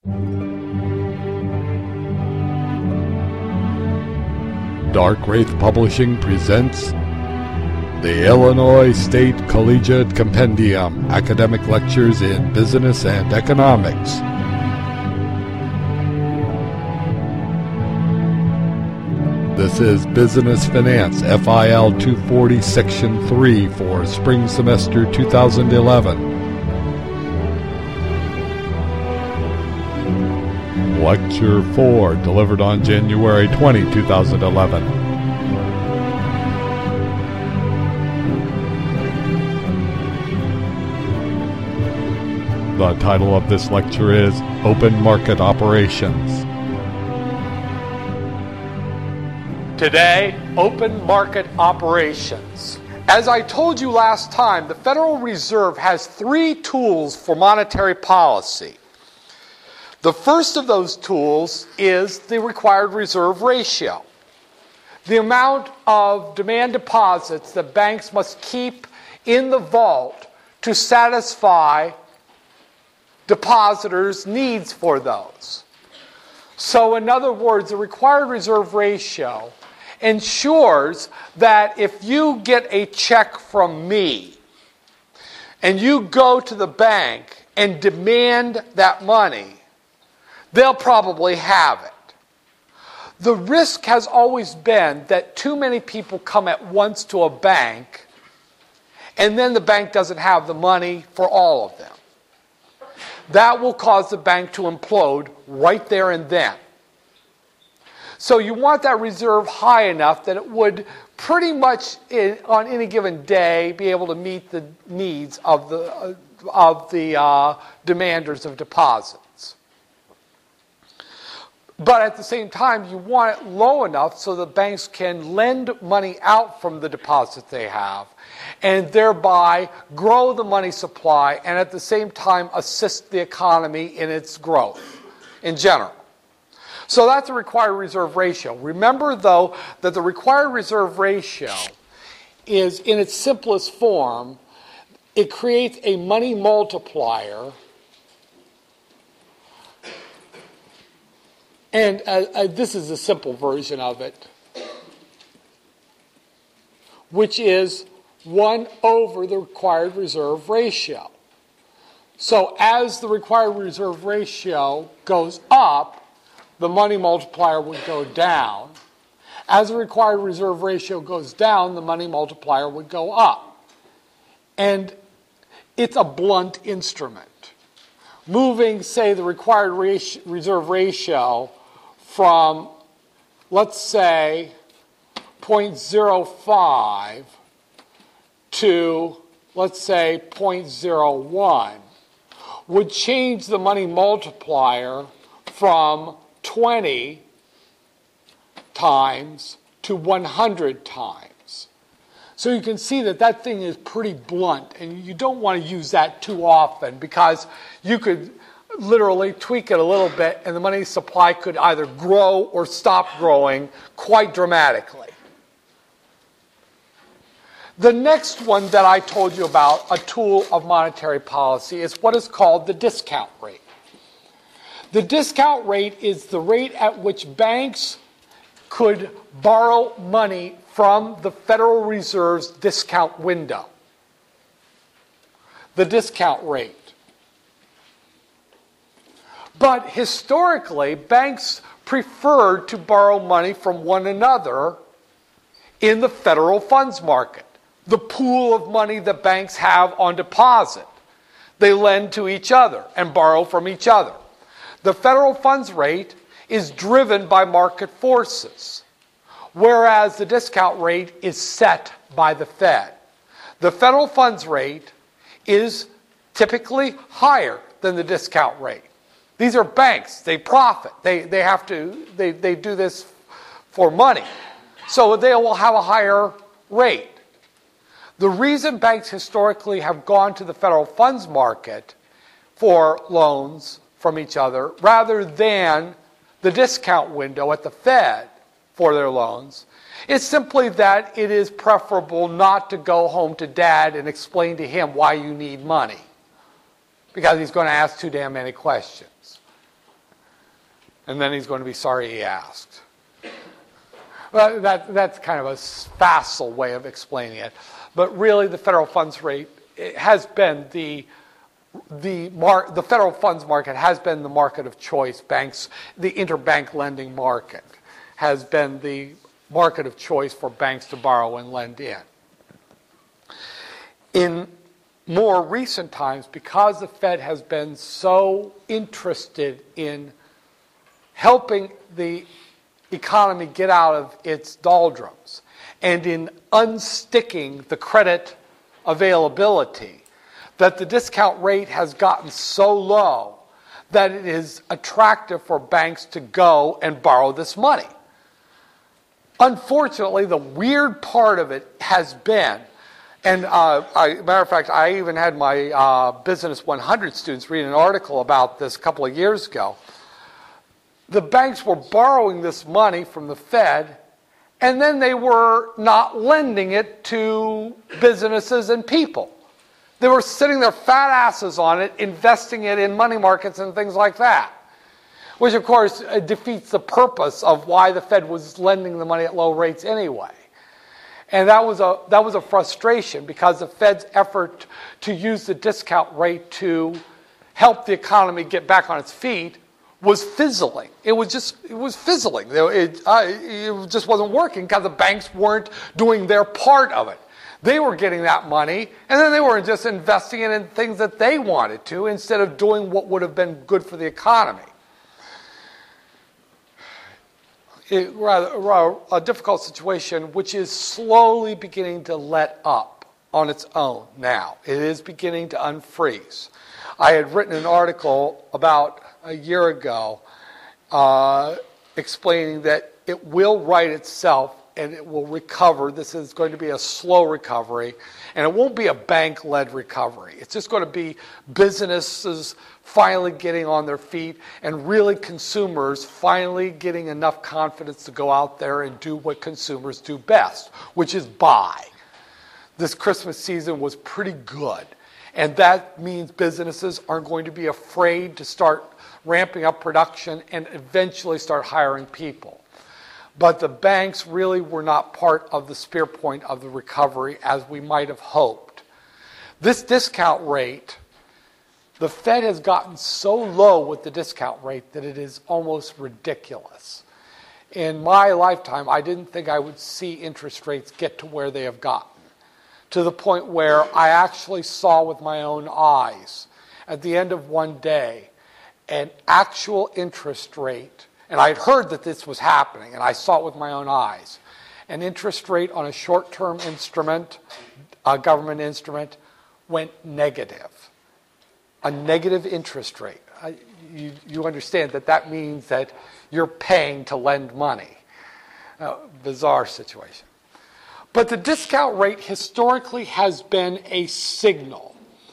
Dark Wraith Publishing presents the Illinois State Collegiate Compendium, Academic Lectures in Business and Economics. This is Business Finance, FIL 240, Section 3 for Spring Semester 2011. Lecture 4, delivered on January 20, 2011. The title of this lecture is Open Market Operations. Today, open market operations. As I told you last time, the Federal Reserve has three tools for monetary policy. The first of those tools is the required reserve ratio. The amount of demand deposits that banks must keep in the vault to satisfy depositors' needs for those. So in other words, the required reserve ratio ensures that if you get a check from me and you go to the bank and demand that money, they'll probably have it. The risk has always been that too many people come at once to a bank, and then the bank doesn't have the money for all of them. That will cause the bank to implode right there and then. So you want that reserve high enough that it would pretty much on any given day be able to meet the needs of the demanders of deposits. But at the same time, you want it low enough so the banks can lend money out from the deposit they have and thereby grow the money supply and at the same time assist the economy in its growth in general. So that's the required reserve ratio. Remember, though, that the required reserve ratio is, in its simplest form, it creates a money multiplier. And this is a simple version of it, which is 1 over the required reserve ratio. So as the required reserve ratio goes up, the money multiplier would go down. As the required reserve ratio goes down, the money multiplier would go up. And it's a blunt instrument. Moving, say, the required reserve ratio from, let's say, 0.05 to, let's say, 0.01 would change the money multiplier from 20 times to 100 times. So you can see that that thing is pretty blunt, and you don't want to use that too often because you could literally tweak it a little bit and the money supply could either grow or stop growing quite dramatically. The next one that I told you about, a tool of monetary policy, is what is called the discount rate. The discount rate is the rate at which banks could borrow money from the Federal Reserve's discount window. The discount rate. But historically, banks preferred to borrow money from one another in the federal funds market, the pool of money that banks have on deposit. They lend to each other and borrow from each other. The federal funds rate is driven by market forces, whereas the discount rate is set by the Fed. The federal funds rate is typically higher than the discount rate. These are banks. They profit. They do this for money. So they will have a higher rate. The reason banks historically have gone to the federal funds market for loans from each other rather than the discount window at the Fed for their loans is simply that it is preferable not to go home to dad and explain to him why you need money, because he's going to ask too damn many questions. And then he's going to be sorry he asked. Well, that's kind of a facile way of explaining it. But really, the federal funds rate has been the federal funds market has been the market of choice. Banks, the interbank lending market, has been the market of choice for banks to borrow and lend in. In more recent times, because the Fed has been so interested in helping the economy get out of its doldrums and in unsticking the credit availability, that the discount rate has gotten so low that it is attractive for banks to go and borrow this money. Unfortunately, the weird part of it has been, and matter of fact, I even had my Business 100 students read an article about this a couple of years ago. The banks were borrowing this money from the Fed, and then they were not lending it to businesses and people. They were sitting their fat asses on it, investing it in money markets and things like that, which of course defeats the purpose of why the Fed was lending the money at low rates anyway. And that was a frustration because the Fed's effort to use the discount rate to help the economy get back on its feet was fizzling. It was fizzling. It just wasn't working because the banks weren't doing their part of it. They were getting that money, and then they were just investing it in things that they wanted to instead of doing what would have been good for the economy. Rather a difficult situation, which is slowly beginning to let up on its own now. It is beginning to unfreeze. I had written an article about a year ago explaining that it will right itself and it will recover. This is going to be a slow recovery, and it won't be a bank-led recovery. It's just going to be businesses finally getting on their feet and really consumers finally getting enough confidence to go out there and do what consumers do best, which is buy. This Christmas season was pretty good, and that means businesses aren't going to be afraid to start ramping up production and eventually start hiring people. But the banks really were not part of the spear point of the recovery as we might have hoped. This discount rate, the Fed has gotten so low with the discount rate that it is almost ridiculous. In my lifetime, I didn't think I would see interest rates get to where they have gotten, to the point where I actually saw with my own eyes, at the end of one day, an actual interest rate. And I had heard that this was happening, and I saw it with my own eyes. An interest rate on a short-term instrument, a government instrument, went negative. A negative interest rate. You understand that means that you're paying to lend money. Bizarre situation. But the discount rate historically has been a signal.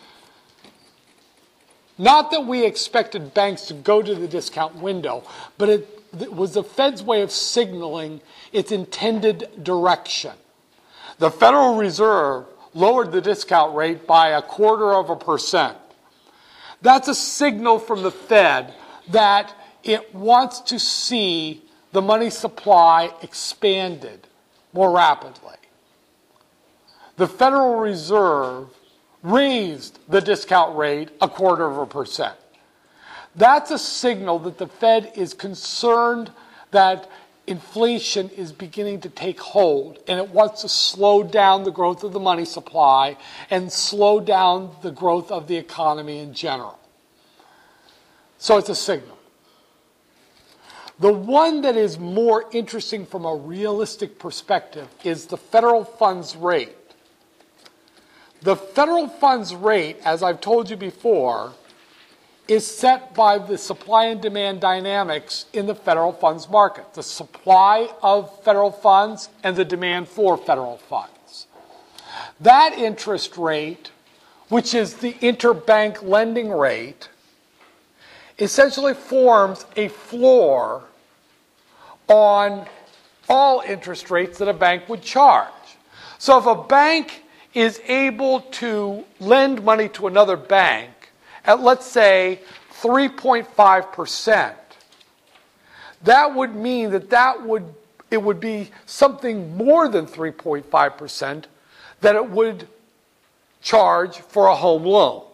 Not that we expected banks to go to the discount window, but it was the Fed's way of signaling its intended direction. The Federal Reserve lowered the discount rate by 0.25%. That's a signal from the Fed that it wants to see the money supply expanded more rapidly. The Federal Reserve raised the discount rate 0.25%. That's a signal that the Fed is concerned that inflation is beginning to take hold, and it wants to slow down the growth of the money supply and slow down the growth of the economy in general. So it's a signal. The one that is more interesting from a realistic perspective is the federal funds rate. The federal funds rate, as I've told you before, is set by the supply and demand dynamics in the federal funds market. The supply of federal funds and the demand for federal funds. That interest rate, which is the interbank lending rate, essentially forms a floor on all interest rates that a bank would charge. So if a bank is able to lend money to another bank at, let's say, 3.5%, that would mean it would be something more than 3.5% that it would charge for a home loan,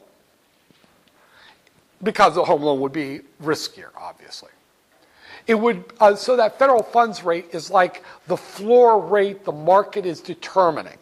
because the home loan would be riskier, obviously. It would so that federal funds rate is like the floor rate the market is determining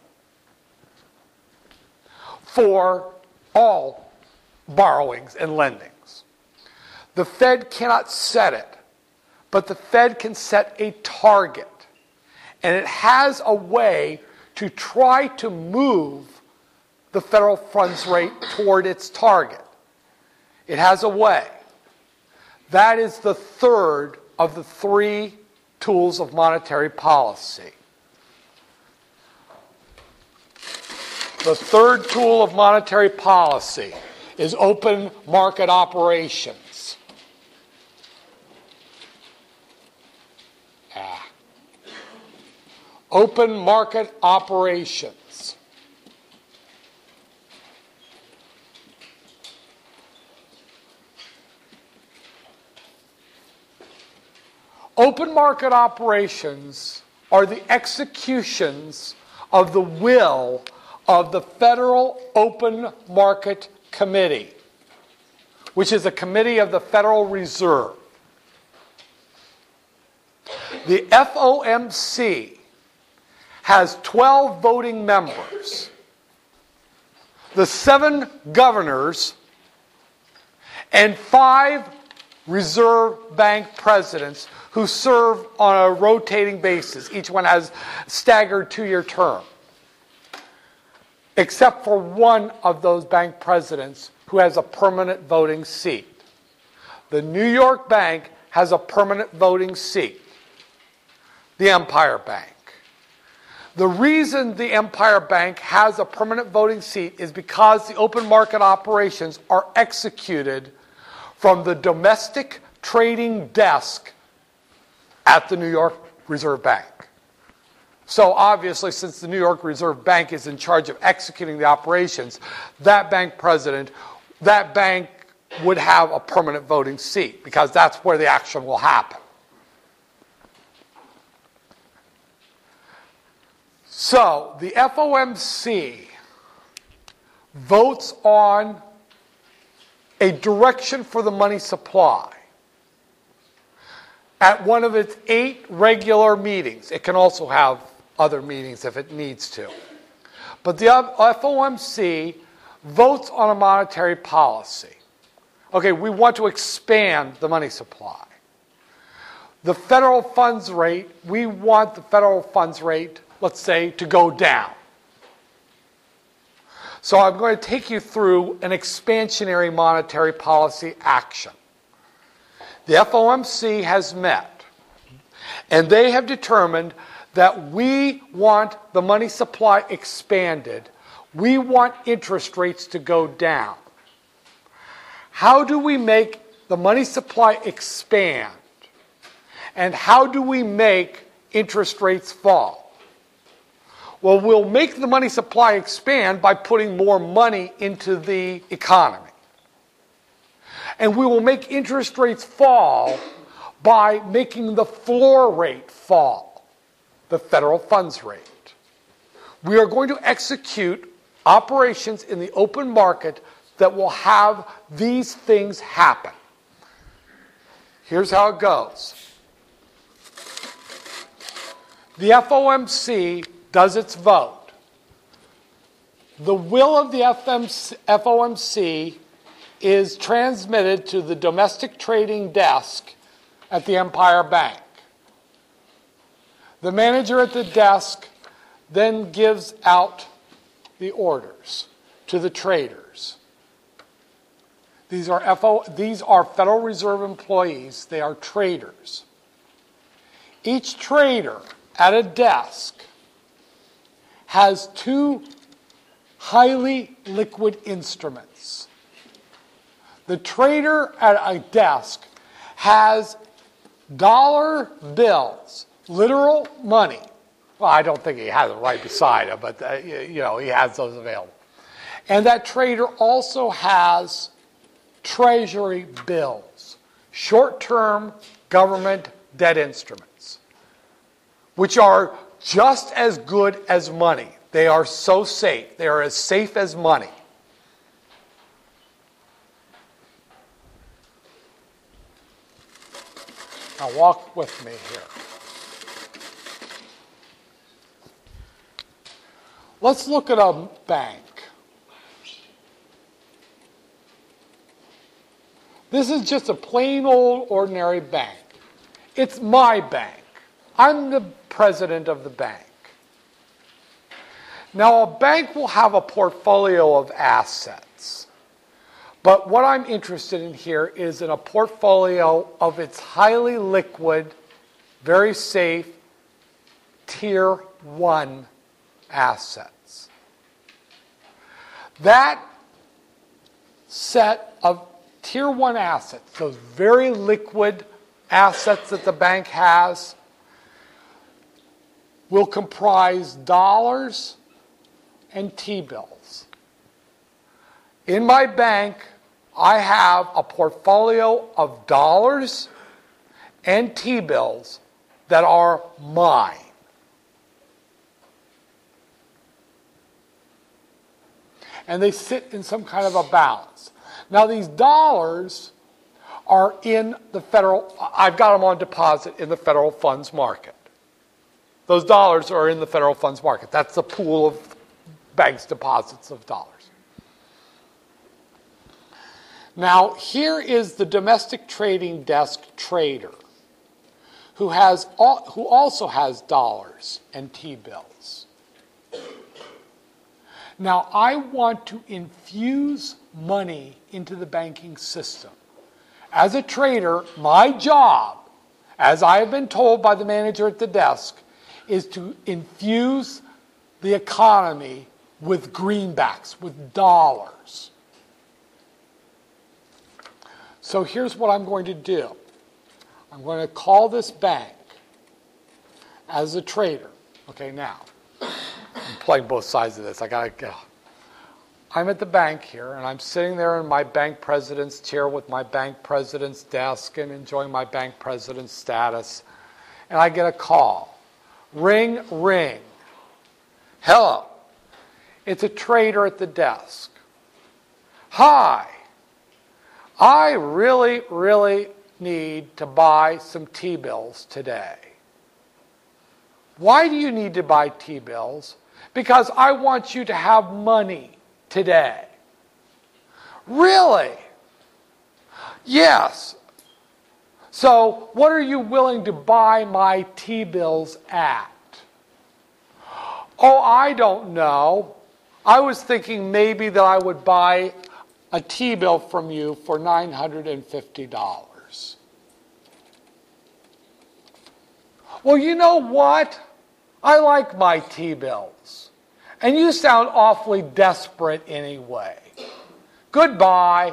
for all borrowings and lendings. The Fed cannot set it, but the Fed can set a target, and it has a way to try to move the federal funds rate toward its target. It has a way. That is the third of the three tools of monetary policy. The third tool of monetary policy is open market operations. Open market operations. Open market operations are the executions of the will of the Federal Open Market Committee, which is a committee of the Federal Reserve. The FOMC has 12 voting members, the 7 governors, and 5 Reserve Bank presidents who serve on a rotating basis. Each one has a staggered 2-year term, except for one of those bank presidents who has a permanent voting seat. The New York Bank has a permanent voting seat, the Empire Bank. The reason the Empire Bank has a permanent voting seat is because the open market operations are executed from the domestic trading desk at the New York Reserve Bank. So obviously, since the New York Reserve Bank is in charge of executing the operations, that bank president, that bank would have a permanent voting seat because that's where the action will happen. So the FOMC votes on a direction for the money supply at one of its 8 regular meetings. It can also have other meetings if it needs to. But the FOMC votes on a monetary policy. Okay, we want to expand the money supply. The federal funds rate, we want the federal funds rate, let's say, to go down. So I'm going to take you through an expansionary monetary policy action. The FOMC has met, and they have determined that we want the money supply expanded. We want interest rates to go down. How do we make the money supply expand? And how do we make interest rates fall? Well, we'll make the money supply expand by putting more money into the economy. And we will make interest rates fall by making the floor rate fall, the federal funds rate. We are going to execute operations in the open market that will have these things happen. Here's how it goes. The FOMC does its vote. The will of the FOMC is transmitted to the domestic trading desk at the Empire Bank. The manager at the desk then gives out the orders to the traders. These are Federal Reserve employees. They are traders. Each trader at a desk has 2 highly liquid instruments. The trader at a desk has dollar bills, literal money. Well, I don't think he has it right beside him, but he has those available. And that trader also has treasury bills, short-term government debt instruments, which are just as good as money. They are so safe. They are as safe as money. Now walk with me here. Let's look at a bank. This is just a plain old ordinary bank. It's my bank. I'm the president of the bank. Now, a bank will have a portfolio of assets. But what I'm interested in here is in a portfolio of its highly liquid, very safe, Tier 1 assets. That set of Tier 1 assets, those very liquid assets that the bank has, will comprise dollars and T-bills. In my bank, I have a portfolio of dollars and T-bills that are mine. And they sit in some kind of a balance. Now, these dollars are in the federal, I've got them on deposit in the federal funds market. Those dollars are in the federal funds market. That's the pool of banks' deposits of dollars. Now, here is the domestic trading desk trader who also has dollars and T-bills. Now, I want to infuse money into the banking system. As a trader, my job, as I have been told by the manager at the desk, is to infuse the economy with greenbacks, with dollars. So here's what I'm going to do. I'm going to call this bank as a trader. Okay, now, I'm playing both sides of this. I gotta go. I'm at the bank here, and I'm sitting there in my bank president's chair with my bank president's desk and enjoying my bank president's status. And I get a call. Ring, ring. Hello. It's a trader at the desk. Hi. I really, really need to buy some T-bills today. Why do you need to buy T-bills? Because I want you to have money today. Really? Yes. So, what are you willing to buy my T-bills at? Oh, I don't know. I was thinking maybe that I would buy a T-bill from you for $950. Well, you know what? I like my T-bills. And you sound awfully desperate anyway. Goodbye.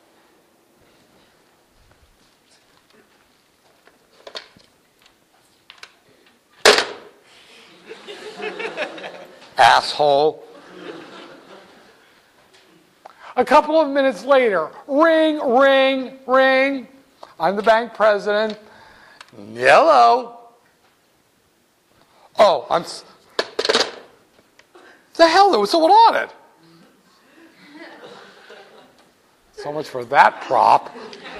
Asshole. A couple of minutes later, ring, ring, ring. I'm the bank president. Hello. Oh, the hell, there was someone on it. So much for that prop.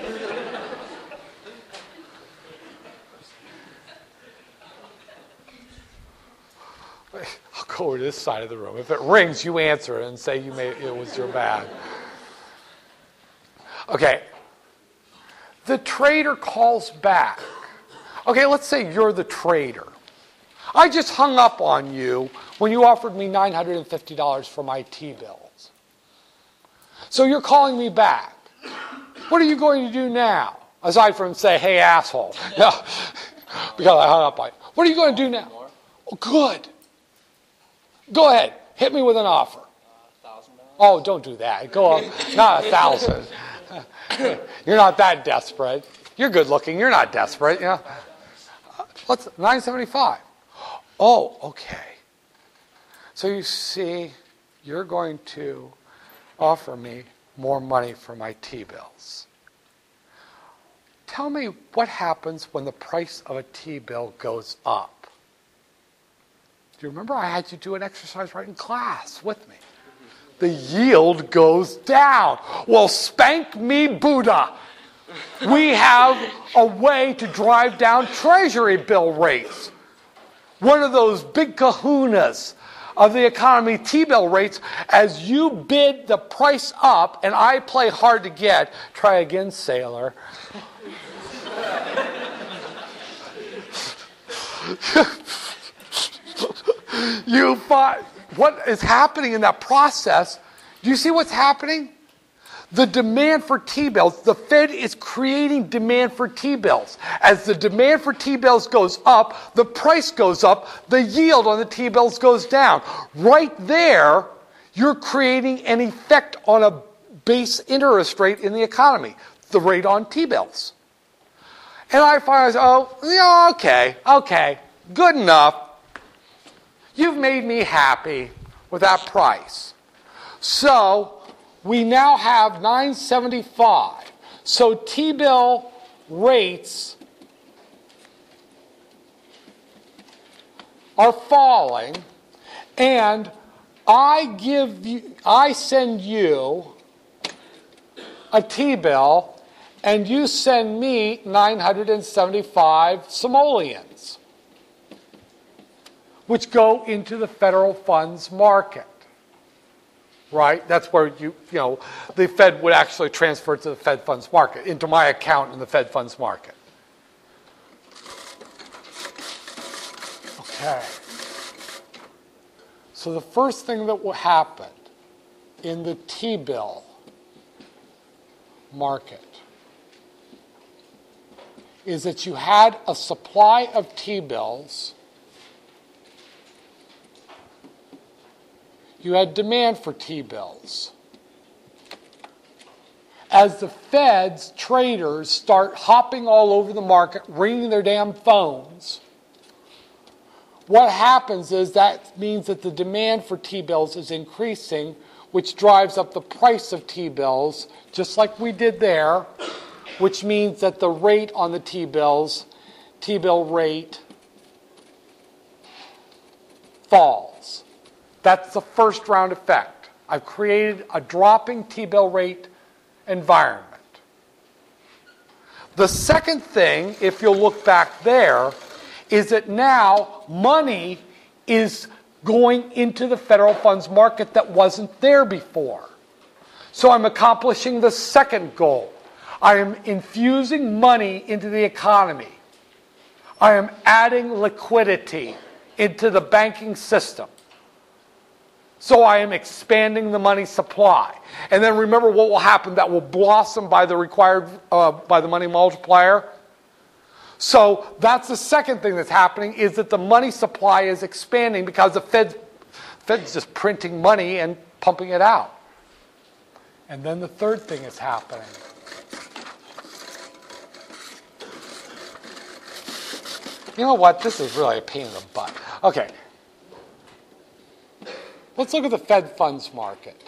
I'll go over to this side of the room. If it rings, you answer it and say it was your bag. Okay. The trader calls back. Okay, let's say you're the trader. I just hung up on you when you offered me $950 for my T-bills. So you're calling me back. What are you going to do now? Aside from say, hey, asshole. No, because I hung up on you. What are you going to do now? Oh, good. Go ahead. Hit me with an offer. $1,000. Oh, don't do that. Go up. Not $1,000. You're not that desperate. You're good looking. You're not desperate. You know. What's $975? Oh, okay. So you see, you're going to offer me more money for my T-bills. Tell me what happens when the price of a T-bill goes up. Do you remember I had you do an exercise right in class with me? The yield goes down. Well, spank me Buddha. We have a way to drive down Treasury bill rates. One of those big kahunas of the economy, T-bill rates, as you bid the price up, and I play hard to get. Try again, sailor. You find what is happening in that process. Do you see what's happening? The demand for T-bills, the Fed is creating demand for T-bills. As the demand for T-bills goes up, the price goes up, the yield on the T-bills goes down. Right there, you're creating an effect on a base interest rate in the economy, the rate on T-bills. And I find, okay, good enough. You've made me happy with that price. So we now have 9.75. So T-bill rates are falling, and I send you a T-bill, and you send me 975 simoleons, which go into the federal funds market. Right? That's where the Fed would actually transfer to the Fed funds market, into my account in the Fed funds market. Okay. So the first thing that will happen in the T-bill market is that you had a supply of T-bills. You had demand for T-bills. As the Fed's traders start hopping all over the market, ringing their damn phones, what happens is that means that the demand for T-bills is increasing, which drives up the price of T-bills, just like we did there, which means that the rate on the T-bill rate, falls. That's the first round effect. I've created a dropping T-bill rate environment. The second thing, if you'll look back there, is that now money is going into the federal funds market that wasn't there before. So I'm accomplishing the second goal. I am infusing money into the economy. I am adding liquidity into the banking system. So I am expanding the money supply. And then remember what will happen. That will blossom by the by the money multiplier. So that's the second thing that's happening, is that the money supply is expanding because the Fed's just printing money and pumping it out. And then the third thing is happening. You know what? This is really a pain in the butt. Okay. Let's look at the Fed funds market.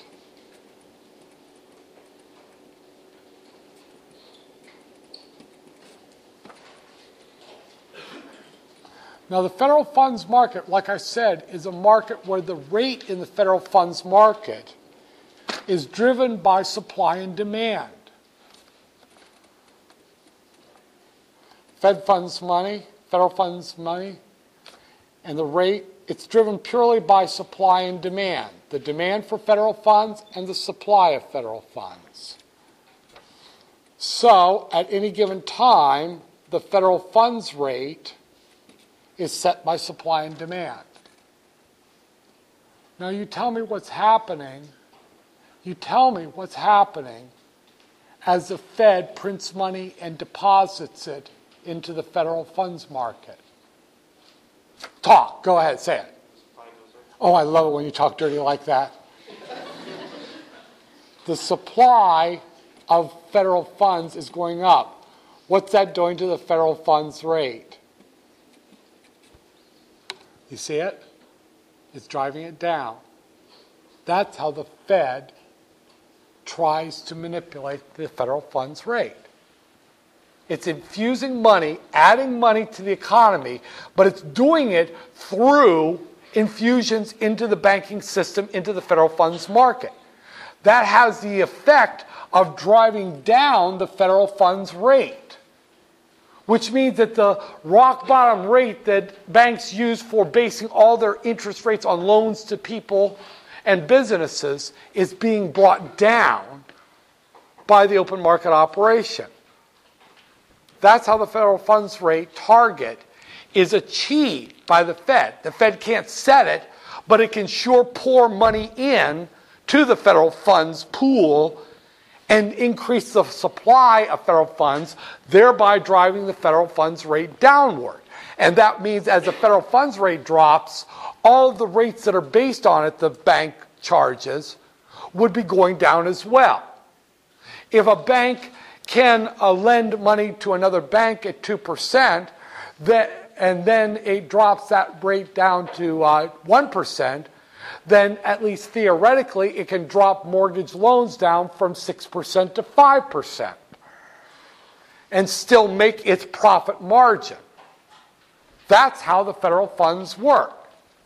Now, the federal funds market, like I said, is a market where the rate in the federal funds market is driven by supply and demand. Federal funds money, and the rate, it's driven purely by supply and demand. The demand for federal funds and the supply of federal funds. So, at any given time, the federal funds rate is set by supply and demand. Now you tell me what's happening. You tell me what's happening as the Fed prints money and deposits it into the federal funds market. Talk. Go ahead. Say it. Oh, I love it when you talk dirty like that. The supply of federal funds is going up. What's that doing to the federal funds rate? You see it? It's driving it down. That's how the Fed tries to manipulate the federal funds rate. It's infusing money, adding money to the economy, but it's doing it through infusions into the banking system, into the federal funds market. That has the effect of driving down the federal funds rate, which means that the rock bottom rate that banks use for basing all their interest rates on loans to people and businesses is being brought down by the open market operation. That's how the federal funds rate target is achieved by the Fed. The Fed can't set it, but it can sure pour money in to the federal funds pool and increase the supply of federal funds, thereby driving the federal funds rate downward. And that means as the federal funds rate drops, all of the rates that are based on it, the bank charges, would be going down as well. If a bank can lend money to another bank at 2%, and then it drops that rate down to 1%, then at least theoretically it can drop mortgage loans down from 6% to 5% and still make its profit margin. That's how the federal funds work.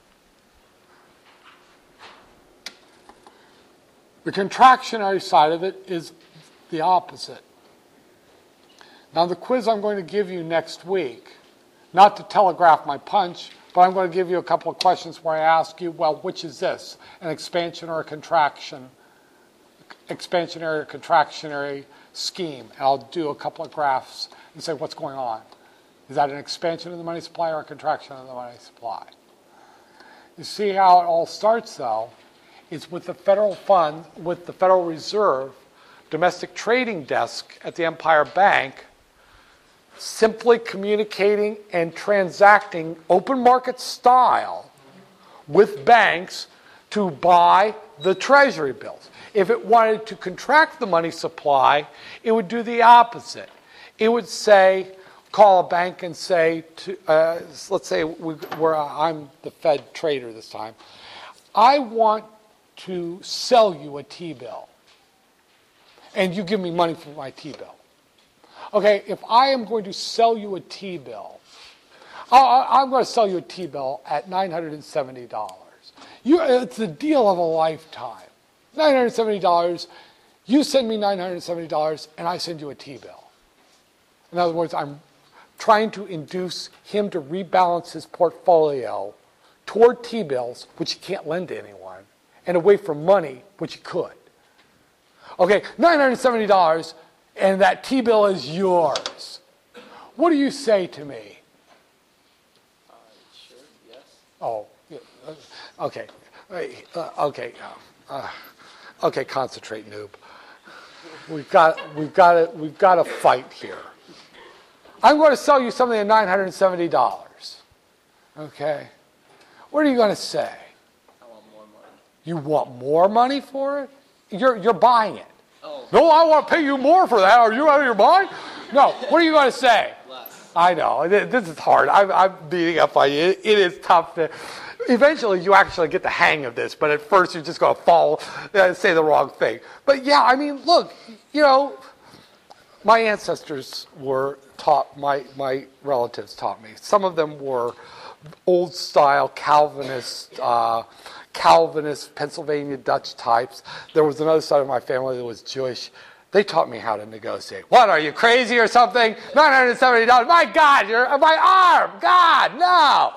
The contractionary side of it is the opposite. Now, the quiz I'm going to give you next week, not to telegraph my punch, but I'm going to give you a couple of questions where I ask you, well, which is this, an expansion or a contraction, expansionary or contractionary scheme? And I'll do a couple of graphs and say what's going on. Is that an expansion of the money supply or a contraction of the money supply? You see how it all starts, though, is with the federal fund, with the Federal Reserve domestic trading desk at the Empire Bank simply communicating and transacting open market style with banks to buy the treasury bills. If it wanted to contract the money supply, it would do the opposite. It would say, call a bank and say, let's say I'm the Fed trader this time, I want to sell you a T-bill, and you give me money for my T-bill. Okay, if I am going to sell you a T-bill, I'm going to sell you a T-bill at $970. It's the deal of a lifetime. $970, you send me $970, and I send you a T-bill. In other words, I'm trying to induce him to rebalance his portfolio toward T-bills, which he can't lend to anyone, and away from money, which he could. Okay, $970, and that T-bill is yours. What do you say to me? Sure, yes. Oh, yeah, okay. Okay, concentrate, noob. We've got a fight here. I'm going to sell you something at $970. Okay. What are you going to say? I want more money. You want more money for it? You're buying it. Oh. No, I want to pay you more for that. Are you out of your mind? No. What are you going to say? Less. I know. This is hard. I'm beating up on you. It is tough to... Eventually, you actually get the hang of this, but at first you're just going to say the wrong thing. But yeah, I mean, look, my ancestors were taught, my relatives taught me. Some of them were old-style Calvinist Pennsylvania Dutch types. There was another side of my family that was Jewish. They taught me how to negotiate. What, are you crazy or something? $970. My God, my arm. God, no.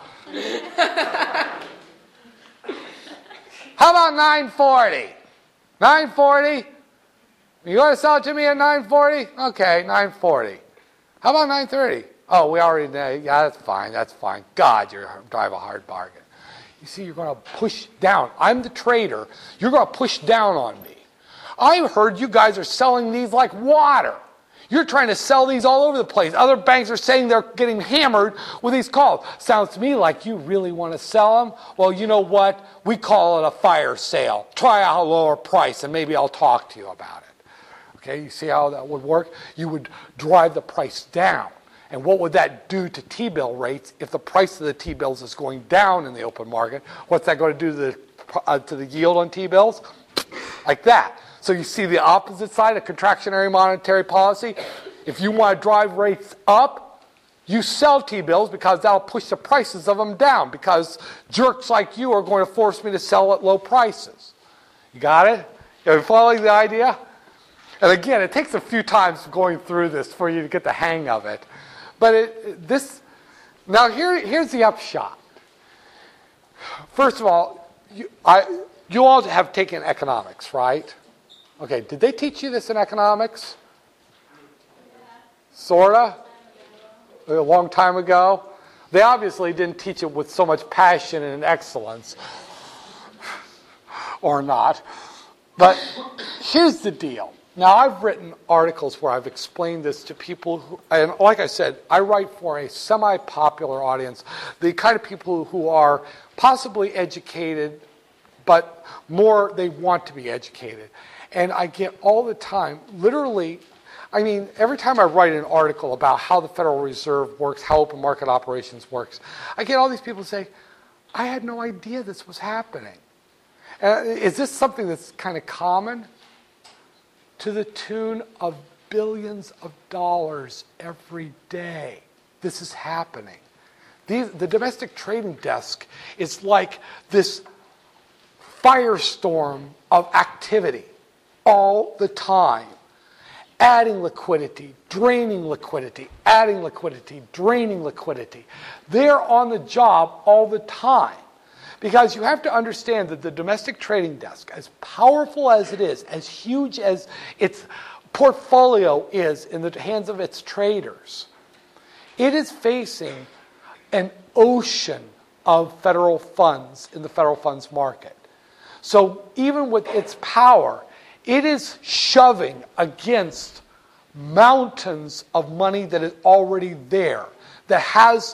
How about $940? $940? You want to sell it to me at $940? Okay, $940. How about $930? Oh, we already know. Yeah, that's fine. That's fine. God, you drive a hard bargain. You see, you're going to push down. I'm the trader. You're going to push down on me. I heard you guys are selling these like water. You're trying to sell these all over the place. Other banks are saying they're getting hammered with these calls. Sounds to me like you really want to sell them. Well, you know what? We call it a fire sale. Try out a lower price, and maybe I'll talk to you about it. Okay, you see how that would work? You would drive the price down. And what would that do to T-bill rates if the price of the T-bills is going down in the open market? What's that going to do to the yield on T-bills? Like that. So you see the opposite side of contractionary monetary policy. If you want to drive rates up, you sell T-bills because that'll push the prices of them down, because jerks like you are going to force me to sell at low prices. You got it? Are you following the idea? And again, it takes a few times going through this for you to get the hang of it. But now here's the upshot. First of all, you all have taken economics, right? Okay, did they teach you this in economics? Sorta? A long time ago? They obviously didn't teach it with so much passion and excellence. Or not. But here's the deal. Now, I've written articles where I've explained this to people who, and like I said, I write for a semi-popular audience, the kind of people who are possibly educated, but more they want to be educated. And I get all the time, literally, I mean, every time I write an article about how the Federal Reserve works, how open market operations works, I get all these people say, I had no idea this was happening. Is this something that's kind of common? To the tune of billions of dollars every day. This is happening. The domestic trading desk is like this firestorm of activity all the time. Adding liquidity, draining liquidity, adding liquidity, draining liquidity. They're on the job all the time. Because you have to understand that the domestic trading desk, as powerful as it is, as huge as its portfolio is in the hands of its traders, it is facing an ocean of federal funds in the federal funds market. So even with its power, it is shoving against mountains of money that is already there, that has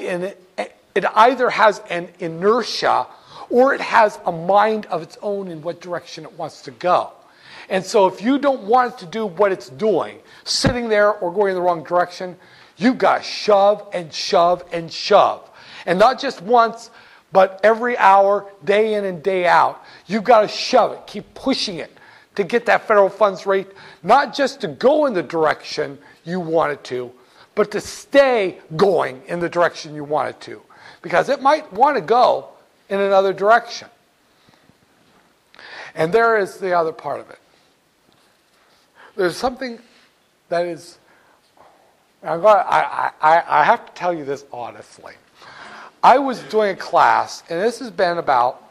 it either has an inertia or it has a mind of its own in what direction it wants to go. And so if you don't want it to do what it's doing, sitting there or going in the wrong direction, you've got to shove and shove and shove. And not just once, but every hour, day in and day out. You've got to shove it, keep pushing it to get that federal funds rate, not just to go in the direction you want it to, but to stay going in the direction you want it to. Because it might want to go in another direction. And there is the other part of it. There's something that is, I have to tell you this honestly. I was doing a class, and this has been about,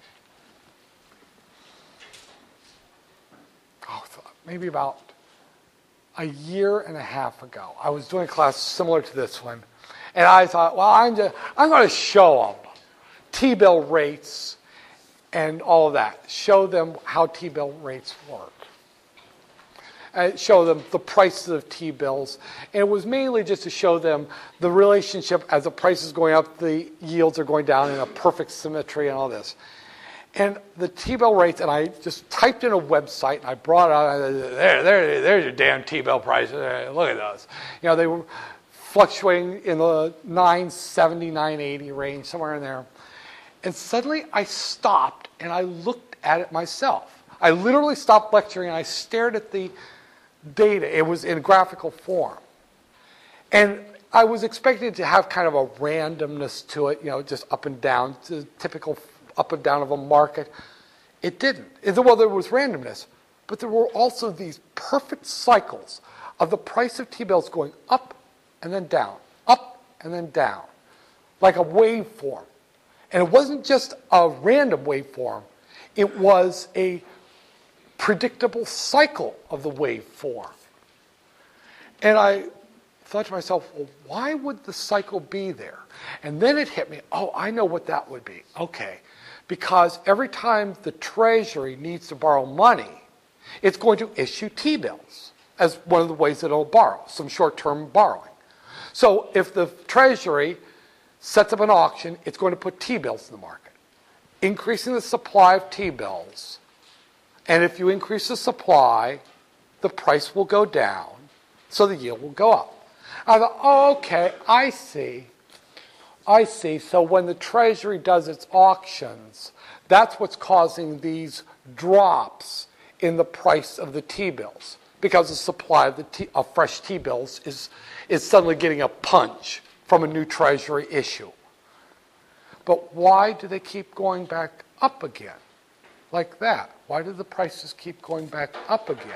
maybe about a year and a half ago. I was doing a class similar to this one. And I thought, well, I'm going to show them T-bill rates and all of that. Show them how T-bill rates work. And show them the prices of T-bills. And it was mainly just to show them the relationship as the price is going up, the yields are going down in a perfect symmetry and all this. And the T-bill rates, and I just typed in a website, and I brought it out, there's your damn T-bill prices. Look at those. You know, they were fluctuating in the 970, 980 range, somewhere in there. And suddenly I stopped and I looked at it myself. I literally stopped lecturing and I stared at the data. It was in graphical form. And I was expecting it to have kind of a randomness to it, you know, just up and down, the typical up and down of a market. It didn't. Well, there was randomness, but there were also these perfect cycles of the price of T-bills going up and then down, up and then down, like a waveform. And it wasn't just a random waveform, it was a predictable cycle of the waveform. And I thought to myself, well, why would the cycle be there? And then it hit me, oh, I know what that would be. Okay, because every time the Treasury needs to borrow money, it's going to issue T-bills as one of the ways that it'll borrow, some short-term borrowing. So if the Treasury sets up an auction, it's going to put T-bills in the market, increasing the supply of T-bills. And if you increase the supply, the price will go down, so the yield will go up. I thought, oh, okay, I see. So when the Treasury does its auctions, that's what's causing these drops in the price of the T-bills. because the supply of fresh T-bills is suddenly getting a punch from a new Treasury issue. But why do they keep going back up again like that? Why do the prices keep going back up again?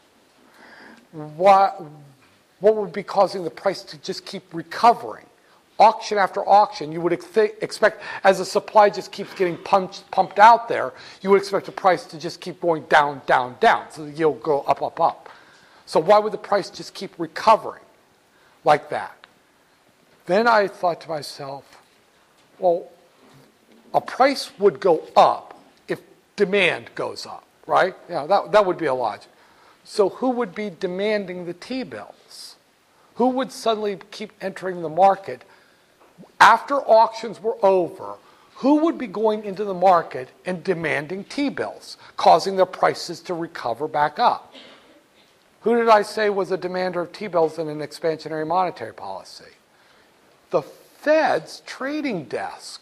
What would be causing the price to just keep recovering? Auction after auction, you would expect, as the supply just keeps getting pumped out there, you would expect the price to just keep going down, down, down, so the yield go up, up, up. So why would the price just keep recovering like that? Then I thought to myself, well, a price would go up if demand goes up, right? Yeah, that would be a logic. So who would be demanding the T-bills? Who would suddenly keep entering the market after auctions were over? Who would be going into the market and demanding T-bills, causing their prices to recover back up? Who did I say was a demander of T-bills in an expansionary monetary policy? The Fed's trading desk.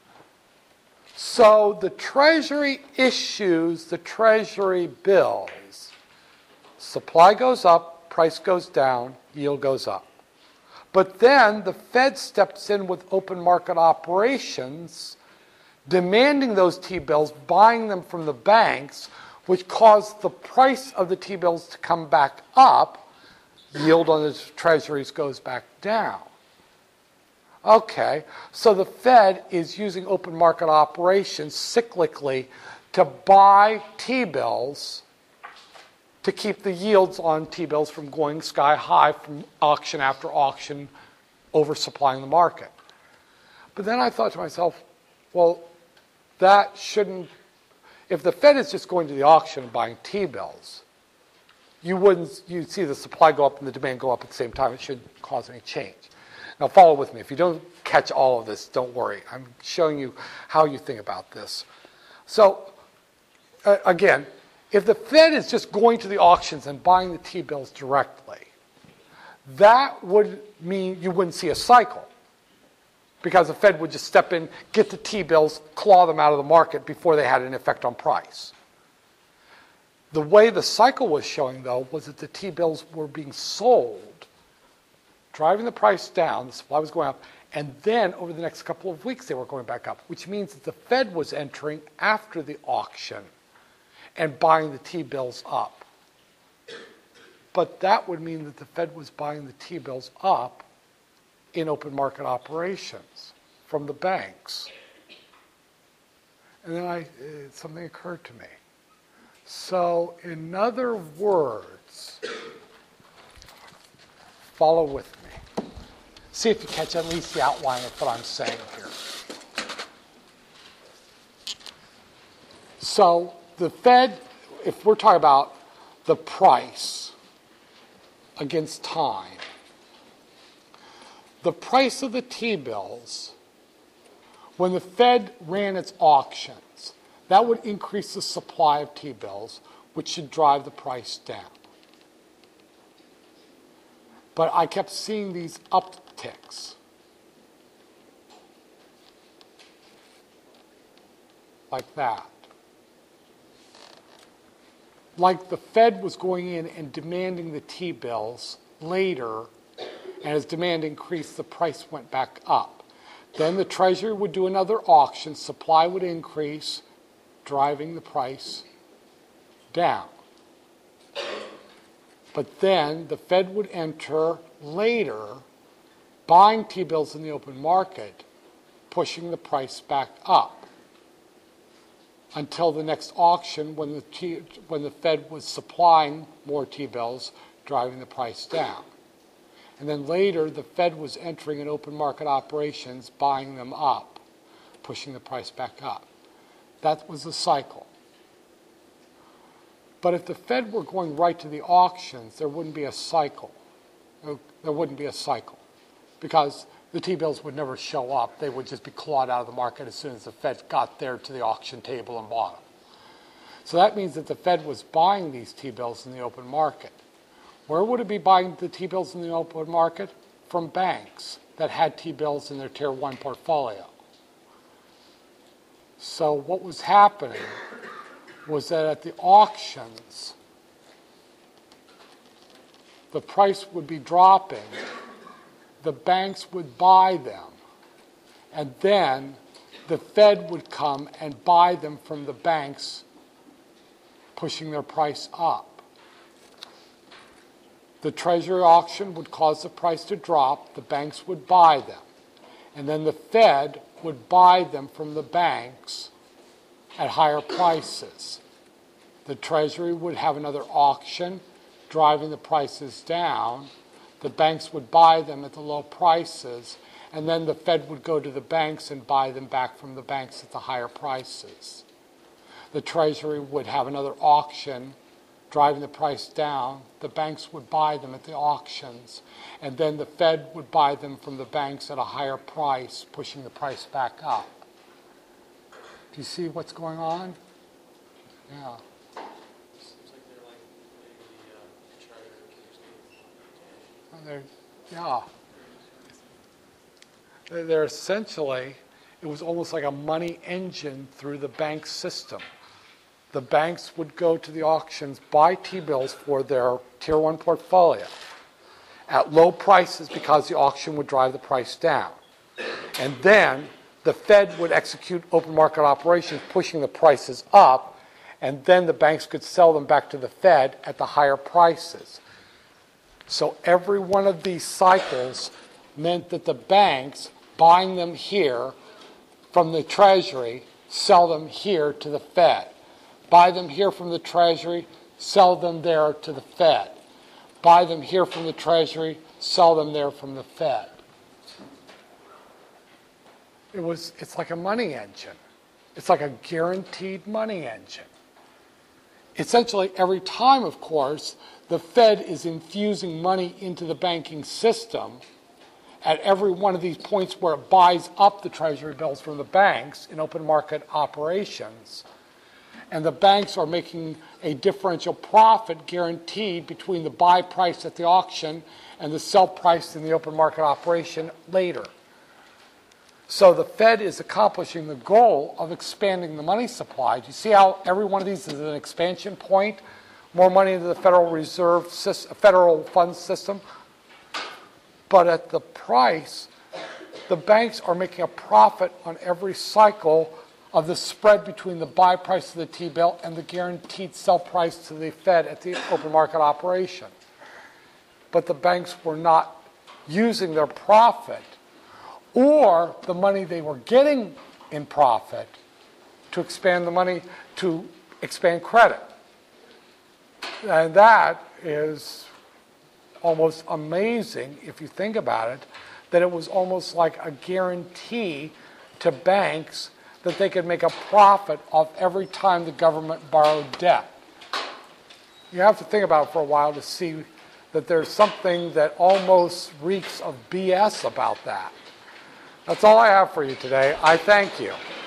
So the Treasury issues the Treasury bills. Supply goes up, price goes down, yield goes up. But then the Fed steps in with open market operations, demanding those T-bills, buying them from the banks, which caused the price of the T-bills to come back up. Yield on the Treasuries goes back down. Okay, so the Fed is using open market operations cyclically to buy T-bills to keep the yields on T-bills from going sky high from auction after auction, oversupplying the market. But then I thought to myself, well, that shouldn't, if the Fed is just going to the auction and buying T-bills, you'd see the supply go up and the demand go up at the same time. It shouldn't cause any change. Now follow with me. If you don't catch all of this, don't worry. I'm showing you how you think about this. So, again, if the Fed is just going to the auctions and buying the T-bills directly, that would mean you wouldn't see a cycle, because the Fed would just step in, get the T-bills, claw them out of the market before they had an effect on price. The way the cycle was showing, though, was that the T-bills were being sold, driving the price down, the supply was going up, and then over the next couple of weeks they were going back up, which means that the Fed was entering after the auction and buying the T-bills up. But that would mean that the Fed was buying the T-bills up in open market operations from the banks. And then something occurred to me. So, in other words, follow with me. See if you catch at least the outline of what I'm saying here. So, the Fed, if we're talking about the price against time, the price of the T-bills, when the Fed ran its auctions, that would increase the supply of T-bills, which should drive the price down. But I kept seeing these upticks. Like that. Like the Fed was going in and demanding the T-bills later, and as demand increased, the price went back up. Then the Treasury would do another auction, supply would increase, driving the price down. But then the Fed would enter later, buying T-bills in the open market, pushing the price back up until the next auction when the Fed was supplying more T-bills, driving the price down. And then later, the Fed was entering in open market operations, buying them up, pushing the price back up. That was the cycle. But if the Fed were going right to the auctions, there wouldn't be a cycle. There wouldn't be a cycle, because the T-bills would never show up. They would just be clawed out of the market as soon as the Fed got there to the auction table and bought them. So that means that the Fed was buying these T-bills in the open market. Where would it be buying the T-bills in the open market? From banks that had T-bills in their Tier 1 portfolio. So what was happening was that at the auctions, the price would be dropping, the banks would buy them, and then the Fed would come and buy them from the banks, pushing their price up. The Treasury auction would cause the price to drop, the banks would buy them, and then the Fed would buy them from the banks at higher prices. The Treasury would have another auction, driving the prices down. The banks would buy them at the low prices, and then the Fed would go to the banks and buy them back from the banks at the higher prices. The Treasury would have another auction, driving the price down. The banks would buy them at the auctions, and then the Fed would buy them from the banks at a higher price, pushing the price back up. Do you see what's going on? Yeah. Seems like they're like the charter Yeah. They're essentially, it was almost like a money engine through the bank system. The banks would go to the auctions, buy T-bills for their Tier 1 portfolio at low prices because the auction would drive the price down. And then the Fed would execute open market operations, pushing the prices up, and then the banks could sell them back to the Fed at the higher prices. So every one of these cycles meant that the banks, buying them here from the Treasury, sell them here to the Fed. Buy them here from the Treasury, sell them there to the Fed. Buy them here from the Treasury, sell them there from the Fed. It's like a money engine. It's like a guaranteed money engine. Essentially, every time, of course, the Fed is infusing money into the banking system, at every one of these points where it buys up the Treasury bills from the banks in open market operations, and the banks are making a differential profit guaranteed between the buy price at the auction and the sell price in the open market operation later. So the Fed is accomplishing the goal of expanding the money supply. Do you see how every one of these is an expansion point? More money into the Federal Reserve federal funds system. But at the price, the banks are making a profit on every cycle of the spread between the buy price of the T-bill and the guaranteed sell price to the Fed at the open market operation. But the banks were not using their profit or the money they were getting in profit to expand the money, to expand credit. And that is almost amazing if you think about it, that it was almost like a guarantee to banks that they could make a profit off every time the government borrowed debt. You have to think about it for a while to see that there's something that almost reeks of BS about that. That's all I have for you today. I thank you.